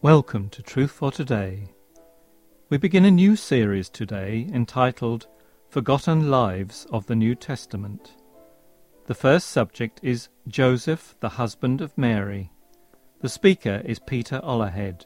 Welcome to Truth for Today. We begin a new series today entitled Forgotten Lives of the New Testament. The first subject is Joseph, the husband of Mary. The speaker is Peter Ollerhead.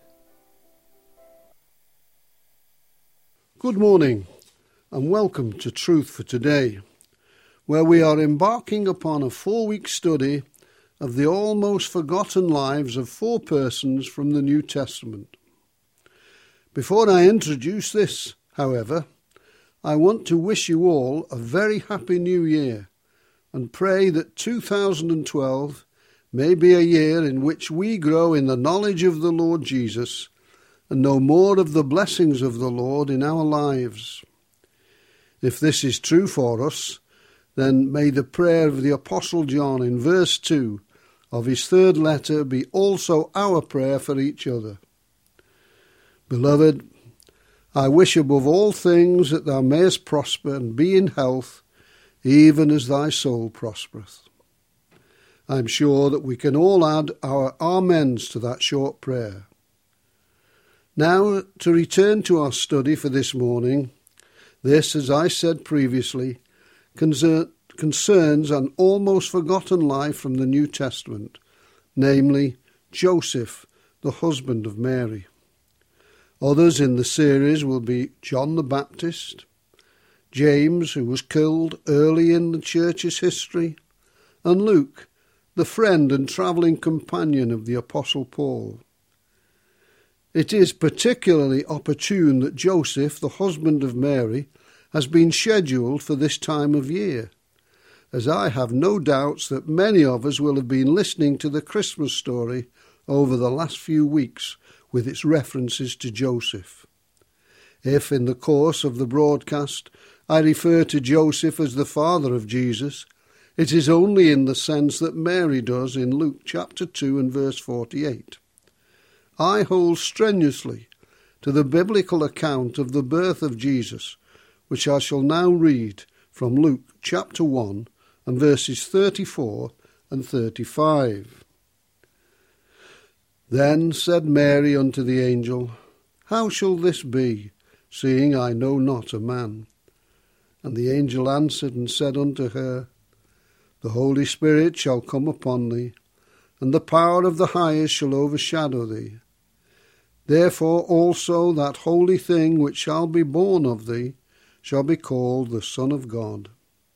Good morning and welcome to Truth for Today, where we are embarking upon a 4-week study of the almost forgotten lives of 4 persons from the New Testament. Before I introduce this, however, I want to wish you all a very happy new year and pray that 2012 may be a year in which we grow in the knowledge of the Lord Jesus and know more of the blessings of the Lord in our lives. If this is true for us, then may the prayer of the Apostle John in verse 2 of his 3rd letter be also our prayer for each other. Beloved, I wish above all things that thou mayest prosper and be in health, even as thy soul prospereth. I am sure that we can all add our amens to that short prayer. Now, to return to our study for this morning, this, as I said previously, concerns an almost forgotten life from the New Testament, namely Joseph, the husband of Mary. Others in the series will be John the Baptist, James, who was killed early in the church's history, and Luke, the friend and travelling companion of the Apostle Paul. It is particularly opportune that Joseph, the husband of Mary, has been scheduled for this time of year, as I have no doubts that many of us will have been listening to the Christmas story over the last few weeks with its references to Joseph. If, in the course of the broadcast, I refer to Joseph as the father of Jesus, it is only in the sense that Mary does in Luke chapter 2 and verse 48. I hold strenuously to the biblical account of the birth of Jesus, which I shall now read from Luke chapter 1 and verses 34 and 35. Then said Mary unto the angel, How shall this be, seeing I know not a man? And the angel answered and said unto her, The Holy Spirit shall come upon thee, and the power of the highest shall overshadow thee. Therefore also that holy thing which shall be born of thee shall be called the Son of God.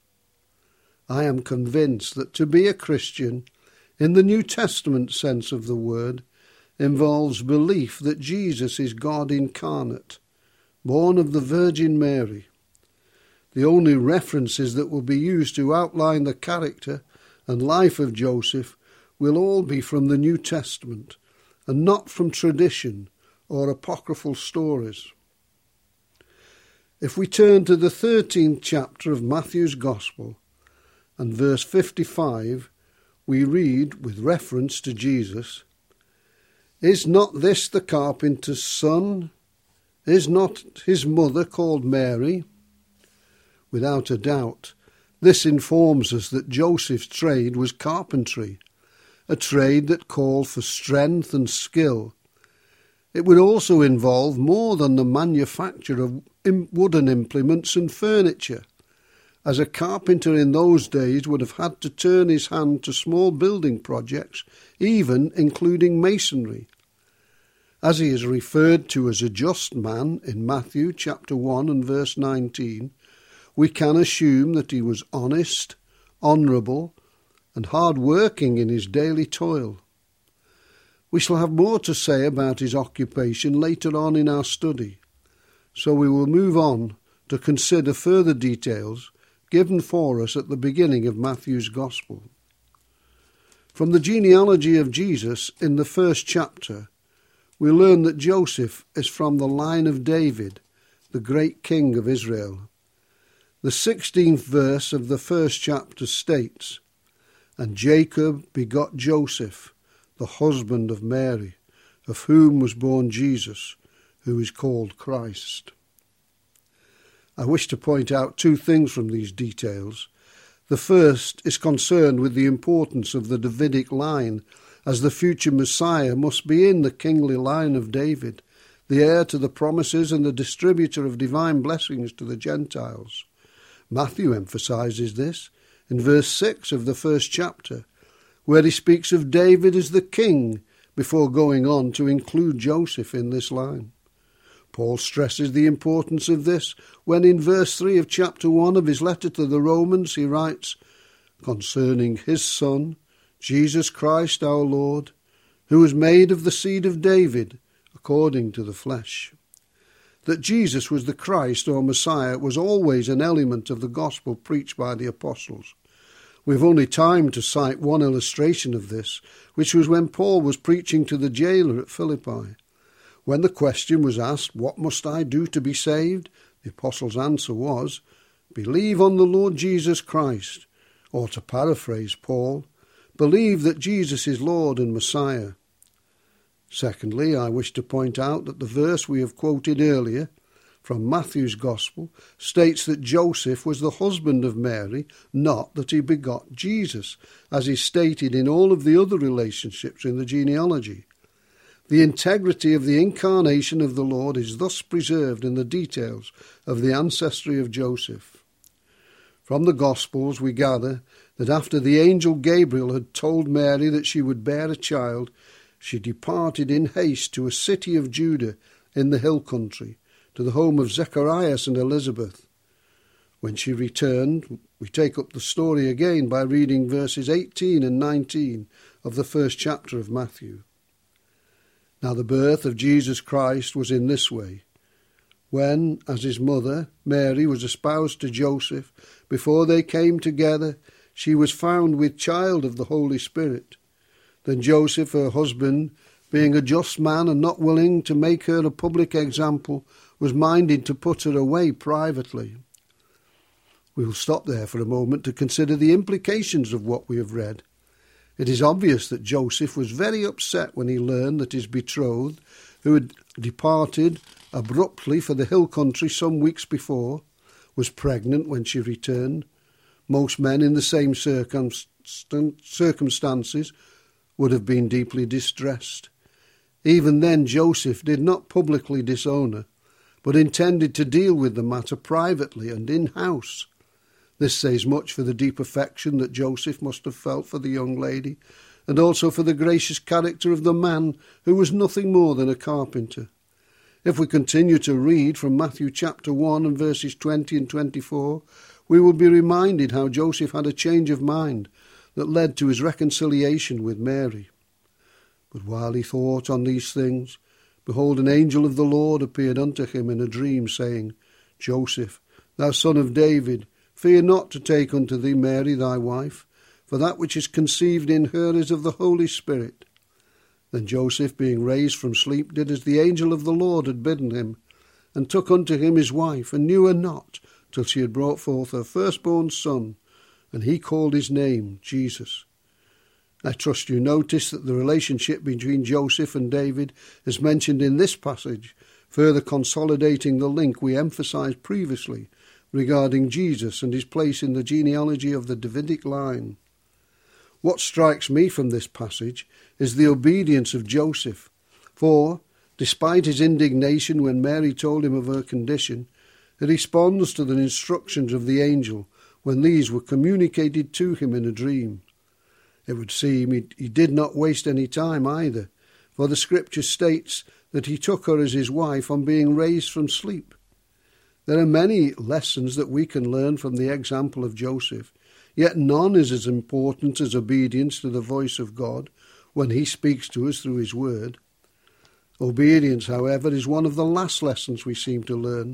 I am convinced that to be a Christian, in the New Testament sense of the word, involves belief that Jesus is God incarnate, born of the Virgin Mary. The only references that will be used to outline the character and life of Joseph will all be from the New Testament, and not from tradition or apocryphal stories. If we turn to the 13th chapter of Matthew's Gospel, and verse 55, we read, with reference to Jesus, Is not this the carpenter's son? Is not his mother called Mary? Without a doubt, this informs us that Joseph's trade was carpentry, a trade that called for strength and skill. It would also involve more than the manufacture of wooden implements and furniture, as a carpenter in those days would have had to turn his hand to small building projects, even including masonry. As he is referred to as a just man in Matthew chapter 1 and verse 19, we can assume that he was honest, honourable, and hard-working in his daily toil. We shall have more to say about his occupation later on in our study, so we will move on to consider further details given for us at the beginning of Matthew's Gospel. From the genealogy of Jesus in the 1st chapter, we learn that Joseph is from the line of David, the great king of Israel. The 16th verse of the 1st chapter states, And Jacob begot Joseph, the husband of Mary, of whom was born Jesus, who is called Christ. I wish to point out 2 things from these details. The first is concerned with the importance of the Davidic line as the future Messiah must be in the kingly line of David, the heir to the promises and the distributor of divine blessings to the Gentiles. Matthew emphasises this in verse 6 of the first chapter, where he speaks of David as the king before going on to include Joseph in this line. Paul stresses the importance of this when in verse 3 of chapter 1 of his letter to the Romans he writes, concerning his Son, Jesus Christ our Lord, who was made of the seed of David, according to the flesh. That Jesus was the Christ or Messiah was always an element of the gospel preached by the apostles. We've only time to cite one illustration of this, which was when Paul was preaching to the jailer at Philippi. When the question was asked, what must I do to be saved? The apostle's answer was, believe on the Lord Jesus Christ, or to paraphrase Paul, believe that Jesus is Lord and Messiah. Secondly, I wish to point out that the verse we have quoted earlier from Matthew's Gospel states that Joseph was the husband of Mary, not that he begot Jesus, as is stated in all of the other relationships in the genealogy. The integrity of the incarnation of the Lord is thus preserved in the details of the ancestry of Joseph. From the Gospels we gather that after the angel Gabriel had told Mary that she would bear a child, she departed in haste to a city of Judah in the hill country, to the home of Zacharias and Elizabeth. When she returned, we take up the story again by reading verses 18 and 19 of the first chapter of Matthew. Now the birth of Jesus Christ was in this way. When, as his mother, Mary, was espoused to Joseph, before they came together, she was found with child of the Holy Spirit. Then Joseph, her husband, being a just man and not willing to make her a public example, was minded to put her away privately. We will stop there for a moment to consider the implications of what we have read. It is obvious that Joseph was very upset when he learned that his betrothed, who had departed abruptly for the hill country some weeks before, was pregnant when she returned. Most men in the same circumstances would have been deeply distressed. Even then Joseph did not publicly disown her, but intended to deal with the matter privately and in-house. This says much for the deep affection that Joseph must have felt for the young lady, and also for the gracious character of the man who was nothing more than a carpenter. If we continue to read from Matthew chapter 1 and verses 20 and 24, we will be reminded how Joseph had a change of mind that led to his reconciliation with Mary. But while he thought on these things, behold, an angel of the Lord appeared unto him in a dream, saying, Joseph, thou son of David, fear not to take unto thee Mary thy wife, for that which is conceived in her is of the Holy Spirit. Then Joseph, being raised from sleep, did as the angel of the Lord had bidden him, and took unto him his wife, and knew her not, till she had brought forth her firstborn son, and he called his name Jesus. I trust you notice that the relationship between Joseph and David is mentioned in this passage, further consolidating the link we emphasized previously regarding Jesus and his place in the genealogy of the Davidic line. What strikes me from this passage is the obedience of Joseph, for, despite his indignation when Mary told him of her condition, he responds to the instructions of the angel when these were communicated to him in a dream. It would seem he did not waste any time either, for the scripture states that he took her as his wife on being raised from sleep. There are many lessons that we can learn from the example of Joseph, yet none is as important as obedience to the voice of God when he speaks to us through his word. Obedience, however, is one of the last lessons we seem to learn.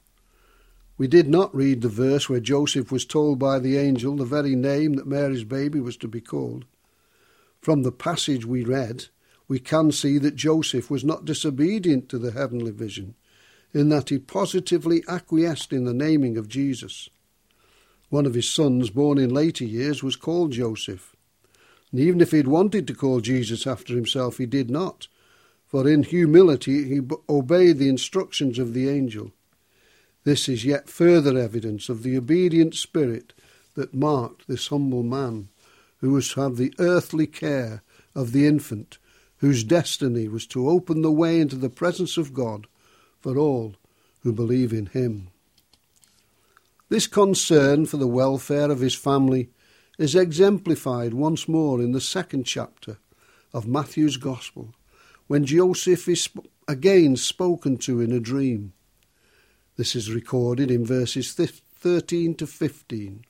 We did not read the verse where Joseph was told by the angel the very name that Mary's baby was to be called. From the passage we read, we can see that Joseph was not disobedient to the heavenly vision, in that he positively acquiesced in the naming of Jesus. One of his sons, born in later years, was called Joseph. And even if he had wanted to call Jesus after himself, he did not, for in humility he obeyed the instructions of the angel. This is yet further evidence of the obedient spirit that marked this humble man, who was to have the earthly care of the infant, whose destiny was to open the way into the presence of God for all who believe in him. This concern for the welfare of his family is exemplified once more in the 2nd chapter of Matthew's Gospel, when Joseph is again spoken to in a dream. This is recorded in verses 13 to 15.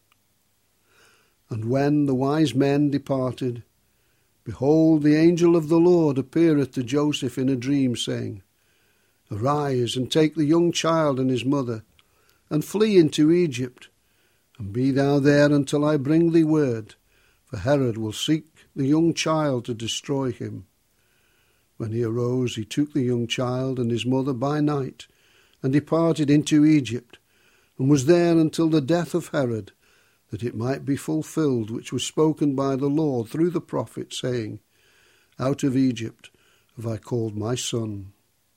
And when the wise men departed, behold, the angel of the Lord appeareth to Joseph in a dream, saying, Arise, and take the young child and his mother, and flee into Egypt, and be thou there until I bring thee word, for Herod will seek the young child to destroy him. When he arose, he took the young child and his mother by night, and departed into Egypt, and was there until the death of Herod, that it might be fulfilled which was spoken by the Lord through the prophet, saying, Out of Egypt have I called my son.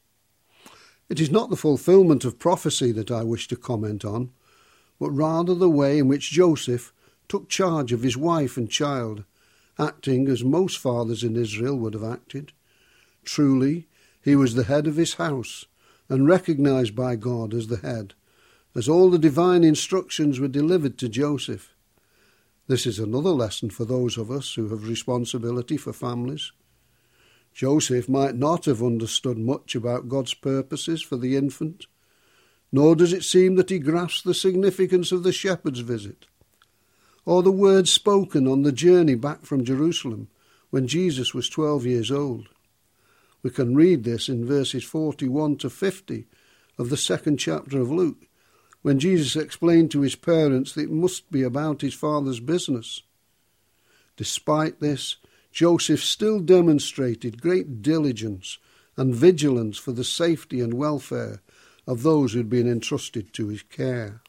It is not the fulfilment of prophecy that I wish to comment on, but rather the way in which Joseph took charge of his wife and child, acting as most fathers in Israel would have acted. Truly, he was the head of his house, and recognized by God as the head, as all the divine instructions were delivered to Joseph. This is another lesson for those of us who have responsibility for families. Joseph might not have understood much about God's purposes for the infant, nor does it seem that he grasped the significance of the shepherd's visit, or the words spoken on the journey back from Jerusalem when Jesus was 12 years old. We can read this in verses 41 to 50 of the 2nd chapter of Luke, when Jesus explained to his parents that it must be about his father's business. Despite this, Joseph still demonstrated great diligence and vigilance for the safety and welfare of those who had been entrusted to his care.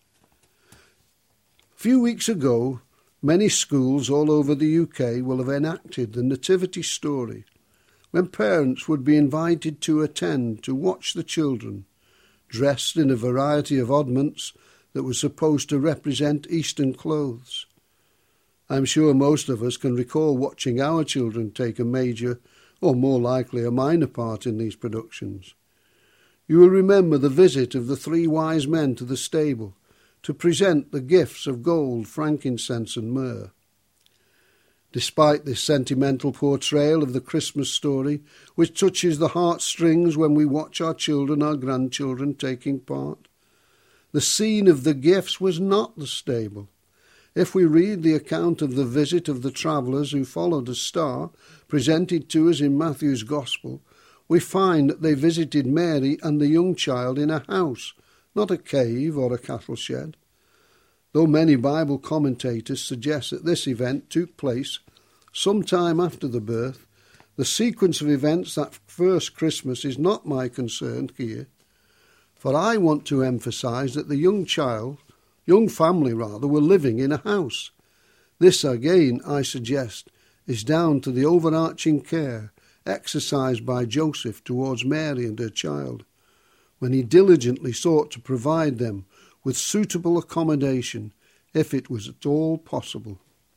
A few weeks ago, many schools all over the UK will have enacted the nativity story, when parents would be invited to attend to watch the children, dressed in a variety of oddments that were supposed to represent Eastern clothes. I'm sure most of us can recall watching our children take a major, or more likely a minor part in these productions. You will remember the visit of the 3 wise men to the stable to present the gifts of gold, frankincense and myrrh. Despite this sentimental portrayal of the Christmas story, which touches the heartstrings when we watch our children, our grandchildren taking part, the scene of the gifts was not the stable. If we read the account of the visit of the travellers who followed a star, presented to us in Matthew's Gospel, we find that they visited Mary and the young child in a house, not a cave or a cattle shed. Though many Bible commentators suggest that this event took place some time after the birth, the sequence of events that first Christmas is not my concern here, for I want to emphasise that the young family were living in a house. This again, I suggest, is down to the overarching care exercised by Joseph towards Mary and her child, when he diligently sought to provide them with suitable accommodation, if it was at all possible.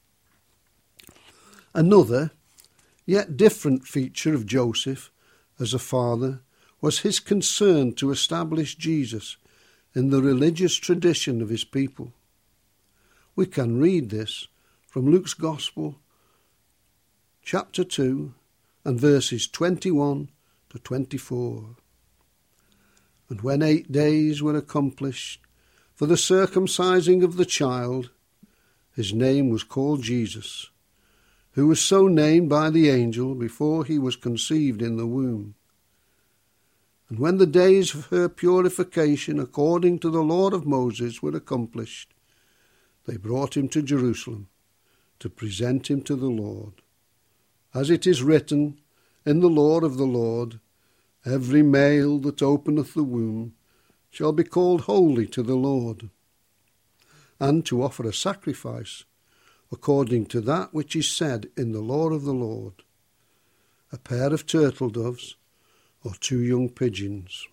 Another, yet different feature of Joseph as a father was his concern to establish Jesus in the religious tradition of his people. We can read this from Luke's Gospel, chapter 2, and verses 21 to 24. And when 8 days were accomplished for the circumcising of the child, his name was called Jesus, who was so named by the angel before he was conceived in the womb. And when the days of her purification according to the law of Moses were accomplished, they brought him to Jerusalem to present him to the Lord. As it is written in the law of the Lord, every male that openeth the womb shall be called holy to the Lord, and to offer a sacrifice according to that which is said in the law of the Lord, a pair of turtle doves or 2 young pigeons.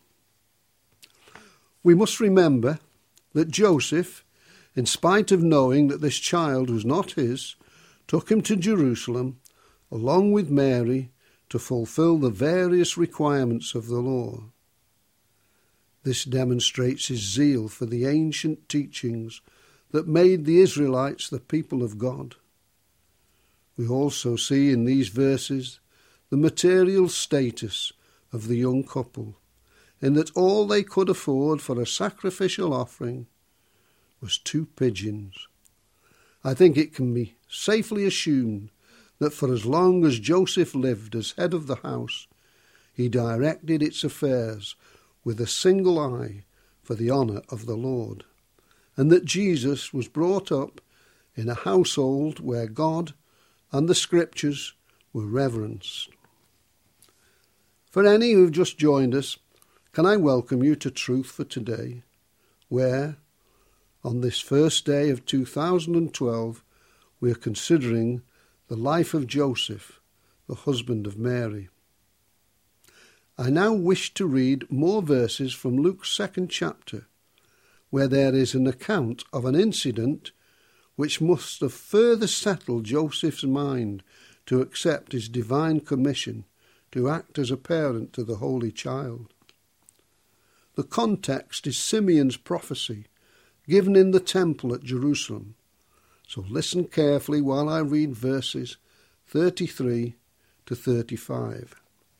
We must remember that Joseph, in spite of knowing that this child was not his, took him to Jerusalem along with Mary, to fulfill the various requirements of the law. This demonstrates his zeal for the ancient teachings that made the Israelites the people of God. We also see in these verses the material status of the young couple, in that all they could afford for a sacrificial offering was 2 pigeons. I think it can be safely assumed that for as long as Joseph lived as head of the house, he directed its affairs with a single eye for the honour of the Lord, and that Jesus was brought up in a household where God and the Scriptures were reverenced. For any who have just joined us, can I welcome you to Truth for Today, where, on this first day of 2012, we are considering the life of Joseph, the husband of Mary. I now wish to read more verses from Luke's 2nd chapter, where there is an account of an incident which must have further settled Joseph's mind to accept his divine commission to act as a parent to the Holy Child. The context is Simeon's prophecy given in the temple at Jerusalem. So listen carefully while I read verses 33 to 35.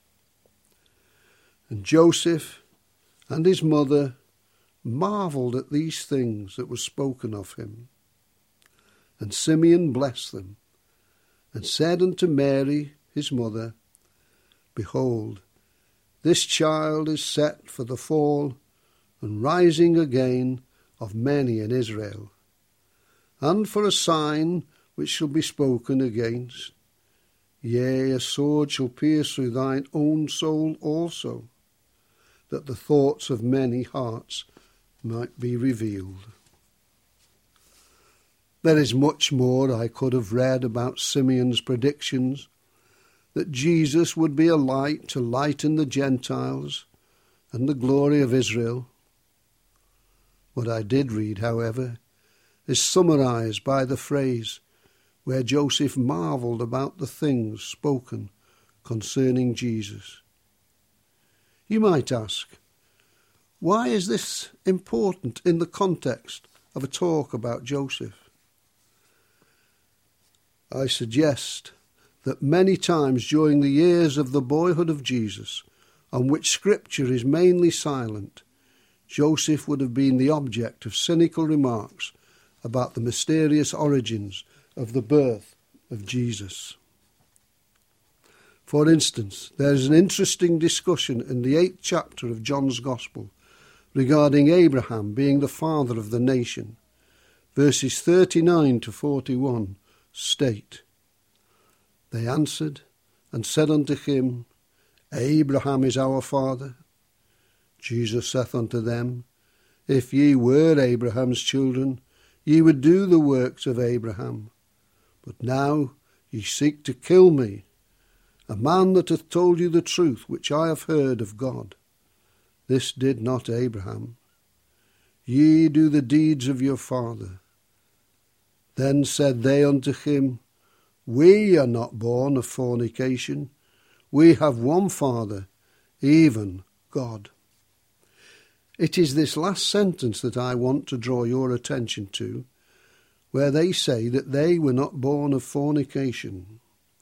And Joseph and his mother marvelled at these things that were spoken of him. And Simeon blessed them, and said unto Mary his mother, Behold, this child is set for the fall and rising again of many in Israel, and for a sign which shall be spoken against. Yea, a sword shall pierce through thine own soul also, that the thoughts of many hearts might be revealed. There is much more I could have read about Simeon's predictions, that Jesus would be a light to lighten the Gentiles and the glory of Israel. What I did read, however, is summarized by the phrase where Joseph marvelled about the things spoken concerning Jesus. You might ask, why is this important in the context of a talk about Joseph? I suggest that many times during the years of the boyhood of Jesus, on which Scripture is mainly silent, Joseph would have been the object of cynical remarks about the mysterious origins of the birth of Jesus. For instance, there is an interesting discussion in the 8th chapter of John's Gospel regarding Abraham being the father of the nation. Verses 39 to 41 state, They answered and said unto him, Abraham is our father. Jesus saith unto them, If ye were Abraham's children, ye would do the works of Abraham. But now ye seek to kill me, a man that hath told you the truth which I have heard of God. This did not Abraham. Ye do the deeds of your father. Then said they unto him, We are not born of fornication. We have one Father, even God. It is this last sentence that I want to draw your attention to, where they say that they were not born of fornication.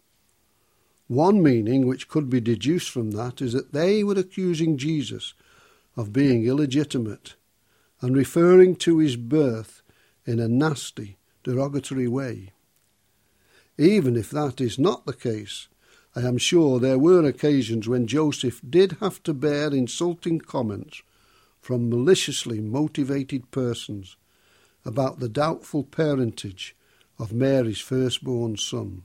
One meaning which could be deduced from that is that they were accusing Jesus of being illegitimate and referring to his birth in a nasty, derogatory way. Even if that is not the case, I am sure there were occasions when Joseph did have to bear insulting comments from maliciously motivated persons about the doubtful parentage of Mary's firstborn son.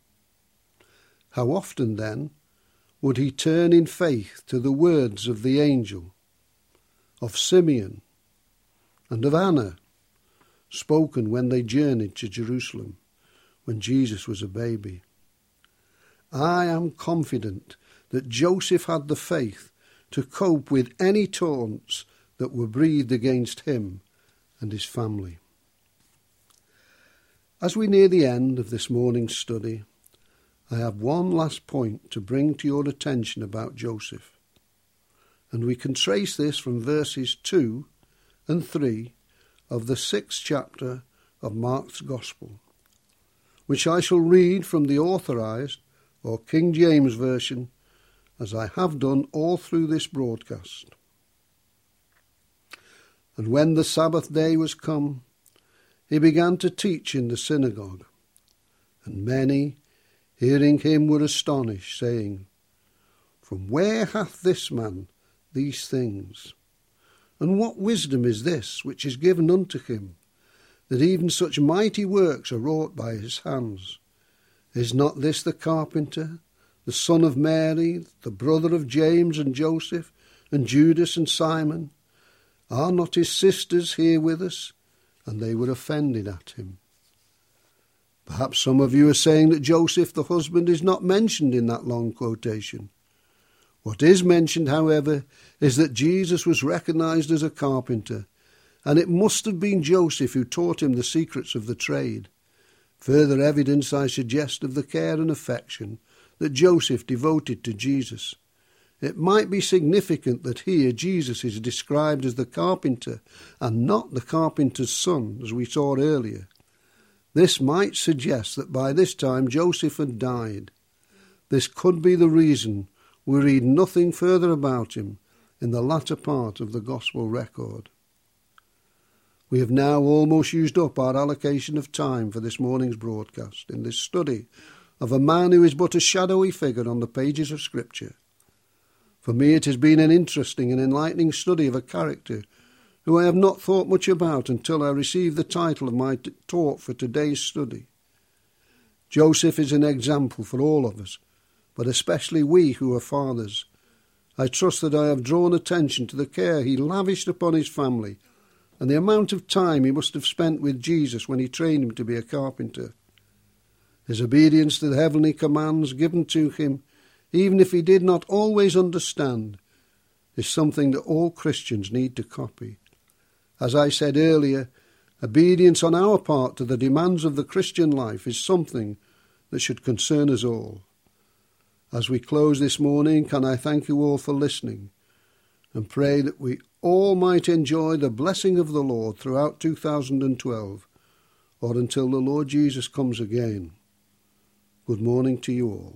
How often, then, would he turn in faith to the words of the angel, of Simeon, and of Anna, spoken when they journeyed to Jerusalem, when Jesus was a baby? I am confident that Joseph had the faith to cope with any taunts that were breathed against him and his family. As we near the end of this morning's study, I have one last point to bring to your attention about Joseph, and we can trace this from verses 2 and 3 of the 6th chapter of Mark's Gospel, which I shall read from the Authorized or King James Version, as I have done all through this broadcast. And when the Sabbath day was come, he began to teach in the synagogue, and many, hearing him, were astonished, saying, From where hath this man these things? And what wisdom is this which is given unto him, that even such mighty works are wrought by his hands? Is not this the carpenter, the son of Mary, the brother of James and Joseph, and Judas and Simon? Are not his sisters here with us? And they were offended at him. Perhaps some of you are saying that Joseph, the husband, is not mentioned in that long quotation. What is mentioned, however, is that Jesus was recognized as a carpenter, and it must have been Joseph who taught him the secrets of the trade. Further evidence, I suggest, of the care and affection that Joseph devoted to Jesus. It might be significant that here Jesus is described as the carpenter and not the carpenter's son, as we saw earlier. This might suggest that by this time Joseph had died. This could be the reason we read nothing further about him in the latter part of the Gospel record. We have now almost used up our allocation of time for this morning's broadcast in this study of a man who is but a shadowy figure on the pages of Scripture. For me it has been an interesting and enlightening study of a character who I have not thought much about until I received the title of my talk for today's study. Joseph is an example for all of us, but especially we who are fathers. I trust that I have drawn attention to the care he lavished upon his family and the amount of time he must have spent with Jesus when he trained him to be a carpenter. His obedience to the heavenly commands given to him, even if he did not always understand, is something that all Christians need to copy. As I said earlier, obedience on our part to the demands of the Christian life is something that should concern us all. As we close this morning, can I thank you all for listening and pray that we all might enjoy the blessing of the Lord throughout 2012 or until the Lord Jesus comes again. Good morning to you all.